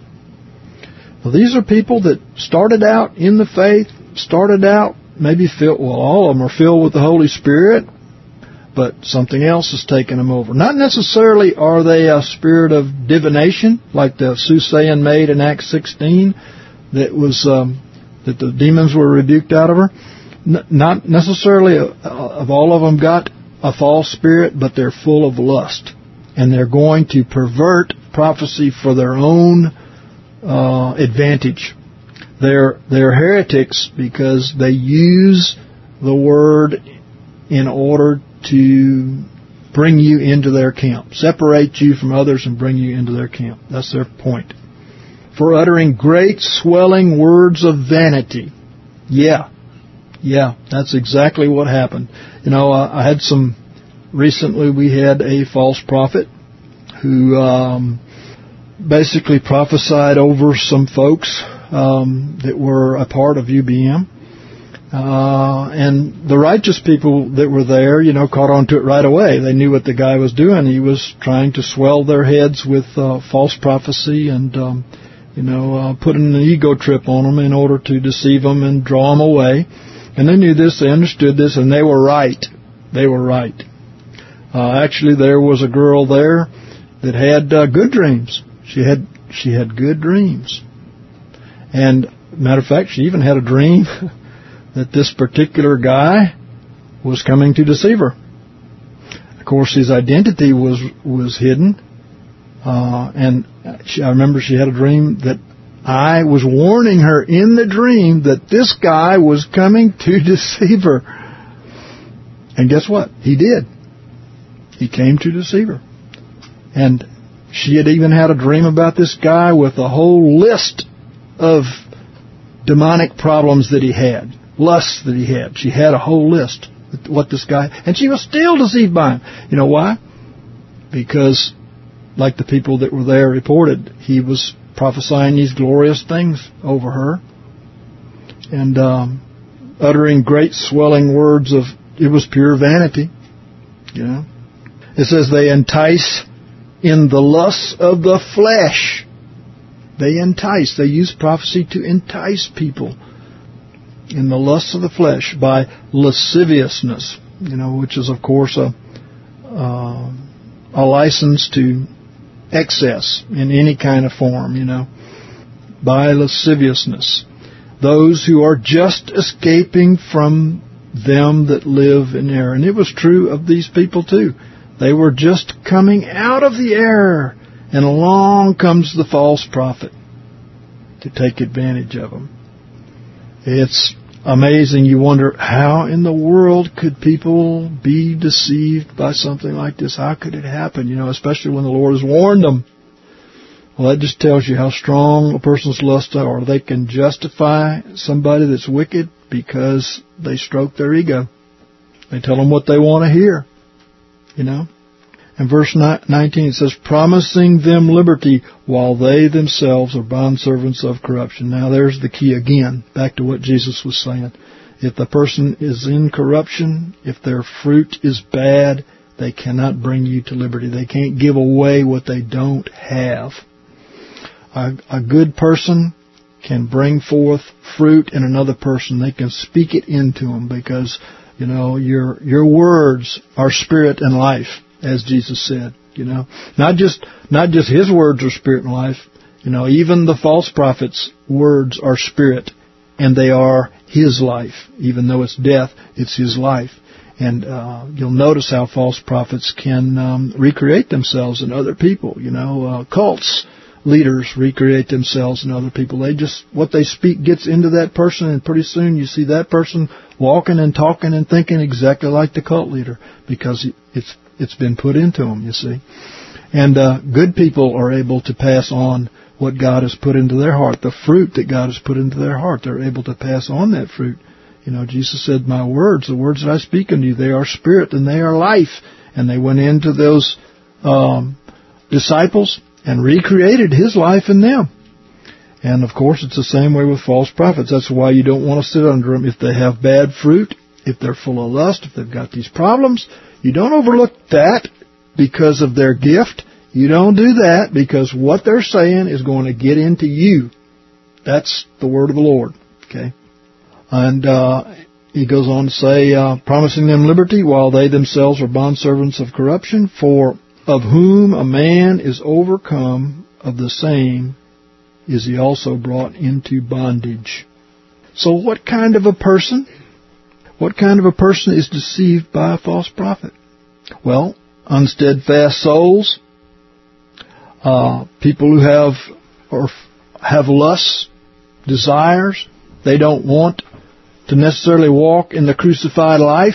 Well, these are people that started out in the faith, started out maybe filled, well, all of them are filled with the Holy Spirit, but something else has taken them over. Not necessarily are they a spirit of divination, like the soothsaying maid in Acts sixteen, that was um, that the demons were rebuked out of her. N- not necessarily a, a, of all of them got a false spirit, but they're full of lust, and they're going to pervert prophecy for their own uh, advantage. They're they're heretics because they use the word in order to bring you into their camp, separate you from others and bring you into their camp. That's their point. For uttering great swelling words of vanity. Yeah, yeah, that's exactly what happened. You know, I, I had some, recently we had a false prophet who um, basically prophesied over some folks um, that were a part of U B M. Uh, and the righteous people that were there, you know, caught on to it right away. They knew what the guy was doing. He was trying to swell their heads with uh, false prophecy and, um, you know, uh, putting an ego trip on them in order to deceive them and draw them away. And they knew this, they understood this, and they were right. They were right. Uh, actually, there was a girl there that had uh, good dreams. She had she had good dreams. And, matter of fact, she even had a dream that this particular guy was coming to deceive her. Of course, his identity was was hidden. Uh, and she, I remember she had a dream that I was warning her in the dream that this guy was coming to deceive her. And guess what? He did. He came to deceive her. And she had even had a dream about this guy with a whole list of demonic problems that he had. Lusts that he had. She had a whole list of what this guy... And she was still deceived by him. You know why? Because, like the people that were there reported, he was prophesying these glorious things over her. And um, uttering great swelling words of... It was pure vanity. You know? It says they entice in the lusts of the flesh. They entice. They use prophecy to entice people in the lusts of the flesh by lasciviousness, you know, which is, of course, a uh, a license to excess in any kind of form, you know, by lasciviousness. Those who are just escaping from them that live in error. And it was true of these people, too. They were just coming out of the error, and along comes the false prophet to take advantage of them. It's amazing. You wonder, how in the world could people be deceived by something like this? How could it happen? You know, especially when the Lord has warned them. Well, that just tells you how strong a person's lusts are. They can justify somebody that's wicked because they stroke their ego. They tell them what they want to hear. You know? In verse nineteen it says, promising them liberty while they themselves are bondservants of corruption. Now there's the key again, back to what Jesus was saying. If the person is in corruption, if their fruit is bad, they cannot bring you to liberty. They can't give away what they don't have. A, a good person can bring forth fruit in another person. They can speak it into them because, you know, your your words are spirit and life, as Jesus said. You know, not just not just His words are spirit and life. You know, even the false prophets' words are spirit and they are His life. Even though it's death, it's His life. And uh, you'll notice how false prophets can um, recreate themselves in other people. You know, uh, cults leaders recreate themselves in other people. They just, what they speak gets into that person, and pretty soon you see that person walking and talking and thinking exactly like the cult leader, because it's it's been put into them, you see. And uh, good people are able to pass on what God has put into their heart, the fruit that God has put into their heart. They're able to pass on that fruit. You know, Jesus said, my words, the words that I speak unto you, they are spirit and they are life. And they went into those um, disciples and recreated His life in them. And, of course, it's the same way with false prophets. That's why you don't want to sit under them. If they have bad fruit, if they're full of lust, if they've got these problems, you don't overlook that because of their gift. You don't do that, because what they're saying is going to get into you. That's the word of the Lord. Okay? And uh, he goes on to say, uh, promising them liberty while they themselves are bondservants of corruption, for of whom a man is overcome, of the same is he also brought into bondage. So what kind of a person, what kind of a person is deceived by a false prophet? Well, unsteadfast souls, uh, people who have or have lusts, desires. They don't want to necessarily walk in the crucified life.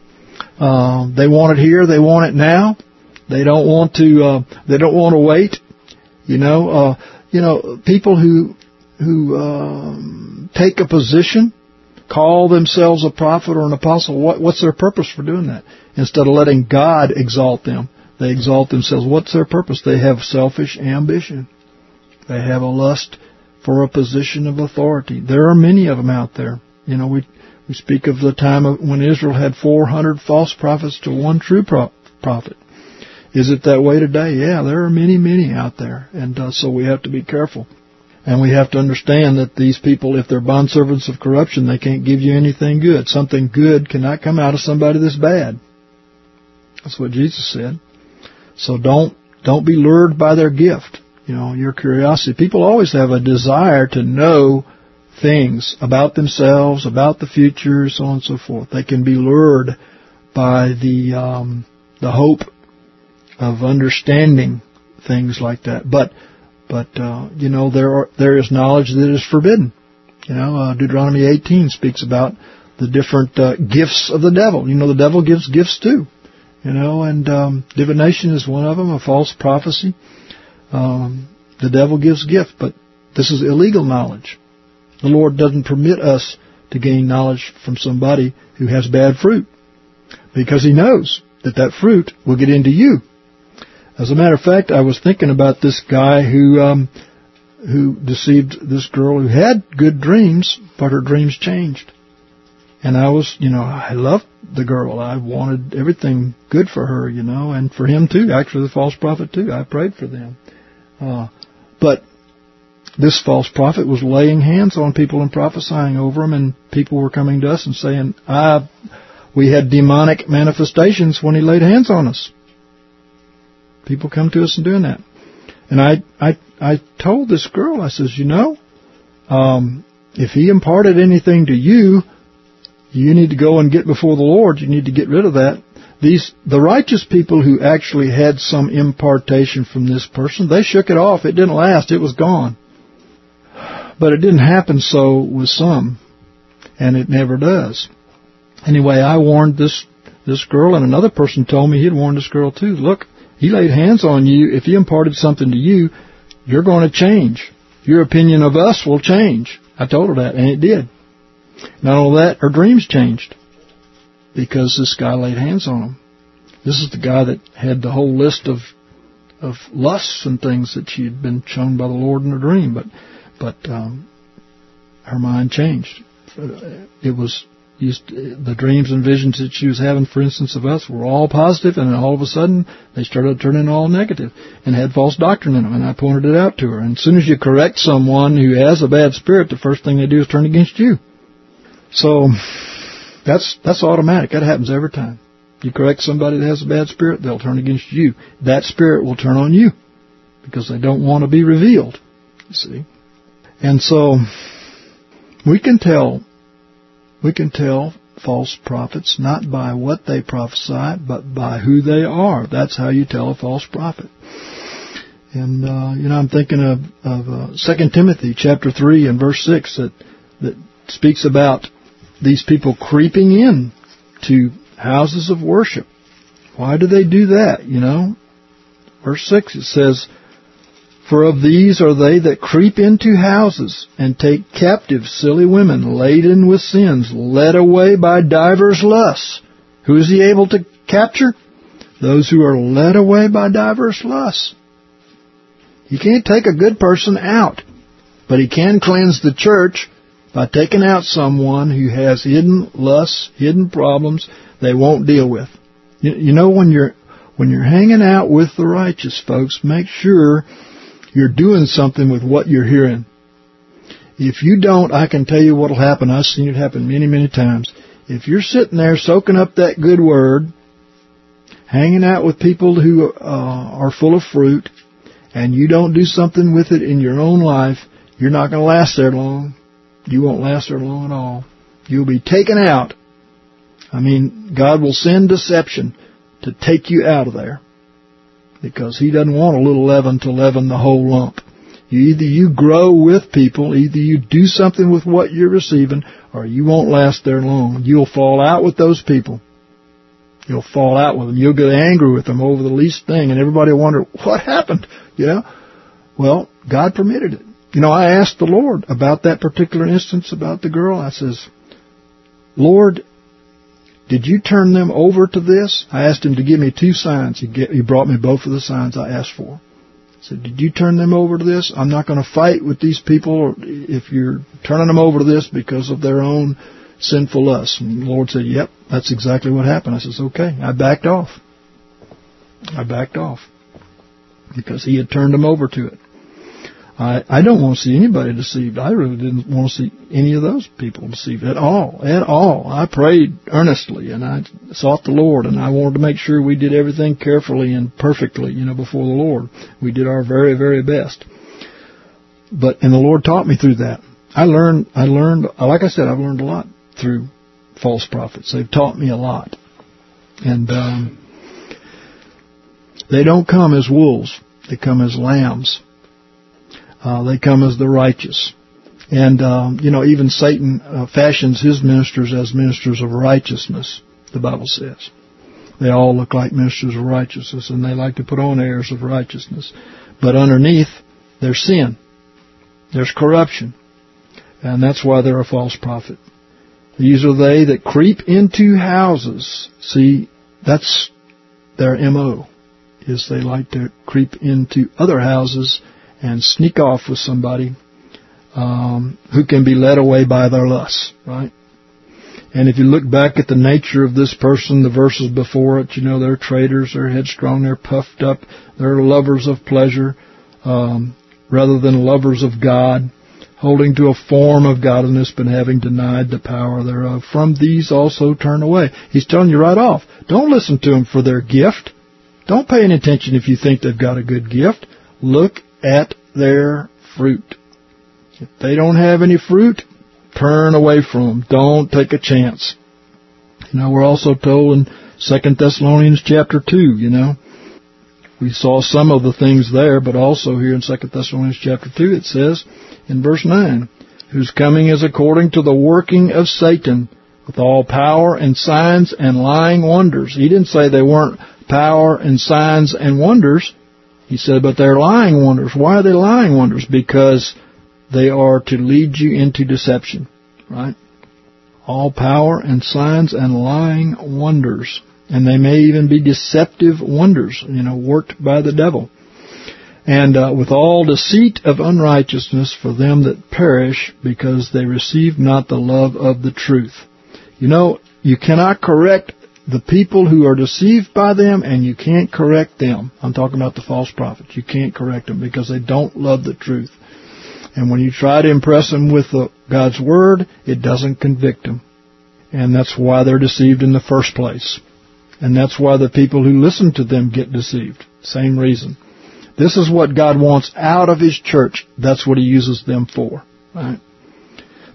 Uh, they want it here. They want it now. They don't want to. Uh, they don't want to wait. You know. Uh, you know. People who who um, take a position, call themselves a prophet or an apostle. What, what's their purpose for doing that? Instead of letting God exalt them, they exalt themselves. What's their purpose? They have selfish ambition. They have a lust for a position of authority. There are many of them out there. You know, we we speak of the time of when Israel had four hundred false prophets to one true pro- prophet. Is it that way today? Yeah, there are many, many out there. And uh, so we have to be careful. And we have to understand that these people, if they're bondservants of corruption, they can't give you anything good. Something good cannot come out of somebody that's bad. That's what Jesus said. So don't don't be lured by their gift. You know, your curiosity. People always have a desire to know things about themselves, about the future, so on and so forth. They can be lured by the um, the hope of understanding things like that. But but uh, you know, there are there is knowledge that is forbidden. You know, uh, Deuteronomy eighteen speaks about the different uh, gifts of the devil. You know, the devil gives gifts too. You know, and um, divination is one of them, a false prophecy. Um, the devil gives gift, but this is illegal knowledge. The Lord doesn't permit us to gain knowledge from somebody who has bad fruit, because He knows that that fruit will get into you. As a matter of fact, I was thinking about this guy who um, who deceived this girl who had good dreams, but her dreams changed. And I was, you know, I loved the girl. I wanted everything good for her, you know, and for him too, actually the false prophet too. I prayed for them. Uh, but this false prophet was laying hands on people and prophesying over them, and people were coming to us and saying, I, we had demonic manifestations when he laid hands on us. People come to us and doing that. And I, I, I told this girl, I says, you know, um, if he imparted anything to you, you need to go and get before the Lord. You need to get rid of that. These, the righteous people who actually had some impartation from this person, they shook it off. It didn't last. It was gone. But it didn't happen so with some, and it never does. Anyway, I warned this this girl, and another person told me he'd warned this girl too. Look, he laid hands on you. If he imparted something to you, you're going to change. Your opinion of us will change. I told her that, and it did. Not only that, her dreams changed because this guy laid hands on them. This is the guy that had the whole list of of lusts and things that she had been shown by the Lord in a dream, but but um, her mind changed. It was used, the dreams and visions that she was having, for instance, of us were all positive, and then all of a sudden they started turning all negative and had false doctrine in them, and I pointed it out to her. And as soon as you correct someone who has a bad spirit, the first thing they do is turn against you. So that's that's automatic. That happens every time. You correct somebody that has a bad spirit, they'll turn against you. That spirit will turn on you because they don't want to be revealed, you see. And so We can tell, we can tell false prophets not by what they prophesy, but by who they are. That's how you tell a false prophet. And, uh, you know, I'm thinking of, of uh, Second Timothy chapter three and verse six that, that speaks about these people creeping in to houses of worship. Why do they do that, you know? Verse six, it says, "For of these are they that creep into houses, and take captive silly women, laden with sins, led away by divers lusts." Who is he able to capture? Those who are led away by divers lusts. He can't take a good person out, but he can cleanse the church by taking out someone who has hidden lusts, hidden problems they won't deal with. You, you know, when you're when you're hanging out with the righteous folks, make sure you're doing something with what you're hearing. If you don't, I can tell you what will happen. I've seen it happen many, many times. If you're sitting there soaking up that good word, hanging out with people who uh, are full of fruit, and you don't do something with it in your own life, you're not going to last there long. You won't last there long at all. You'll be taken out. I mean, God will send deception to take you out of there, because He doesn't want a little leaven to leaven the whole lump. You, either you grow with people, either you do something with what you're receiving, or you won't last there long. You'll fall out with those people. You'll fall out with them. You'll get angry with them over the least thing, and everybody will wonder, what happened? You know? Well, God permitted it. You know, I asked the Lord about that particular instance about the girl. I says, "Lord, did you turn them over to this?" I asked Him to give me two signs. He, get, he brought me both of the signs I asked for. I said, "Did you turn them over to this? I'm not going to fight with these people if you're turning them over to this because of their own sinful lusts." And the Lord said, "Yep, that's exactly what happened." I says, "Okay." I backed off. I backed off because He had turned them over to it. I, I don't want to see anybody deceived. I really didn't want to see any of those people deceived at all, at all. I prayed earnestly, and I sought the Lord, and I wanted to make sure we did everything carefully and perfectly, you know, before the Lord. We did our very, very best. But, and the Lord taught me through that. I learned, I learned, like I said, I've learned a lot through false prophets. They've taught me a lot. And um, they don't come as wolves. They come as lambs. Uh, they come as the righteous. And, um, you know, even Satan uh, fashions his ministers as ministers of righteousness, the Bible says. They all look like ministers of righteousness, and they like to put on airs of righteousness. But underneath, there's sin. There's corruption. And that's why they're a false prophet. These are they that creep into houses. See, that's their M O, is they like to creep into other houses and sneak off with somebody um, who can be led away by their lusts, right? And if you look back at the nature of this person, the verses before it, you know, they're traitors, they're headstrong, they're puffed up, they're lovers of pleasure um, rather than lovers of God, holding to a form of godliness but having denied the power thereof. From these also turn away. He's telling you right off, don't listen to them for their gift. Don't pay any attention if you think they've got a good gift. Look at their fruit. If they don't have any fruit, turn away from them. Don't take a chance. You know, we're also told in Second Thessalonians chapter two, you know, we saw some of the things there, but also here in Second Thessalonians chapter two it says in verse nine, "Whose coming is according to the working of Satan with all power and signs and lying wonders." He didn't say they weren't power and signs and wonders. He said, but they're lying wonders. Why are they lying wonders? Because they are to lead you into deception, right? All power and signs and lying wonders. And they may even be deceptive wonders, you know, worked by the devil. And uh, with all deceit of unrighteousness for them that perish, because they receive not the love of the truth. You know, you cannot correct the people who are deceived by them, and you can't correct them. I'm talking about the false prophets. You can't correct them because they don't love the truth. And when you try to impress them with the, God's Word, it doesn't convict them. And that's why they're deceived in the first place. And that's why the people who listen to them get deceived. Same reason. This is what God wants out of His church. That's what He uses them for. Right?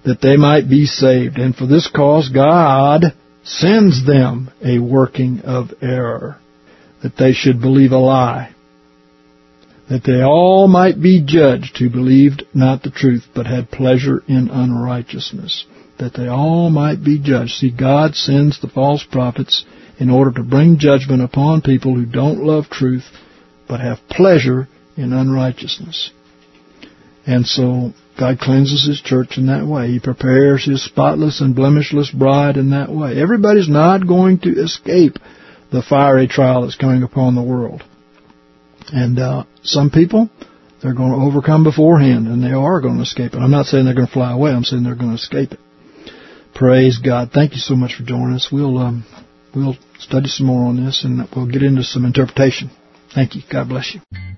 that they might be saved. And for this cause God sends them a working of error, that they should believe a lie, that they all might be judged who believed not the truth, but had pleasure in unrighteousness, that they all might be judged. See, God sends the false prophets in order to bring judgment upon people who don't love truth, but have pleasure in unrighteousness. And so God cleanses His church in that way. He prepares His spotless and blemishless bride in that way. Everybody's not going to escape the fiery trial that's coming upon the world. And uh, some people, they're going to overcome beforehand, and they are going to escape it. I'm not saying they're going to fly away. I'm saying they're going to escape it. Praise God. Thank you so much for joining us. We'll um, we'll study some more on this, and we'll get into some interpretation. Thank you. God bless you.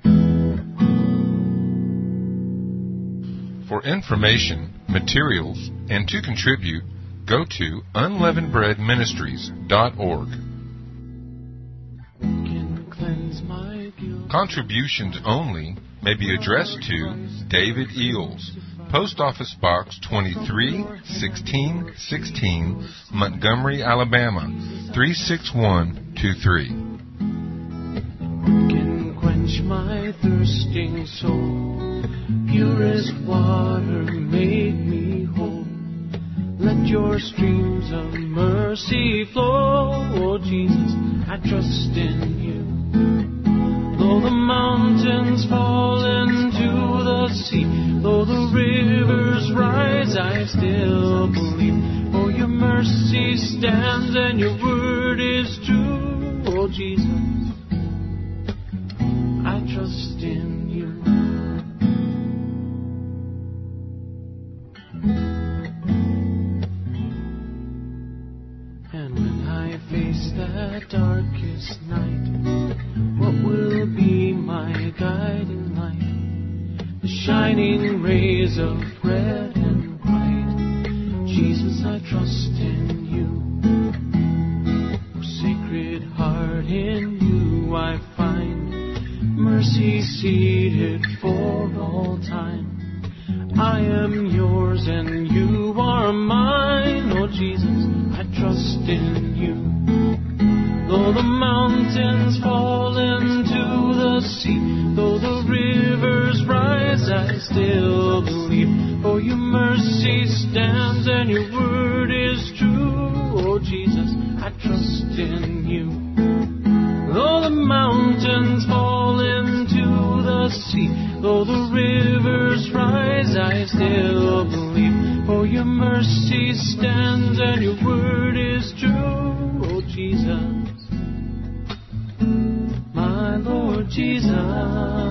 For information, materials, and to contribute, go to unleavened bread ministries dot org. Contributions only may be addressed to David Eels, Post Office Box twenty-three sixteen sixteen, Montgomery, Alabama three six one two three. Can quench my thirsting soul, purest water make me whole. Let your streams of mercy flow, oh Jesus, I trust in you. Though the mountains fall into the sea, though the rivers rise, I still believe. For your mercy stands and your word is true, oh Jesus, I trust in you. And when I face that darkest night, what will be my guiding light? The shining rays of red and white. Jesus, I trust in you. Oh, Sacred Heart, in you I find mercy seated for all time. I am yours and you are mine. Oh Jesus, I trust in you. Though the mountains fall into the sea, though the rivers rise, I still believe. For your mercy stands and your word is true. Oh Jesus, I trust in you. Though the mountains fall into the sea, though the rivers rise, I still believe. For your mercy stands and your word is true. Oh Jesus, my Lord Jesus.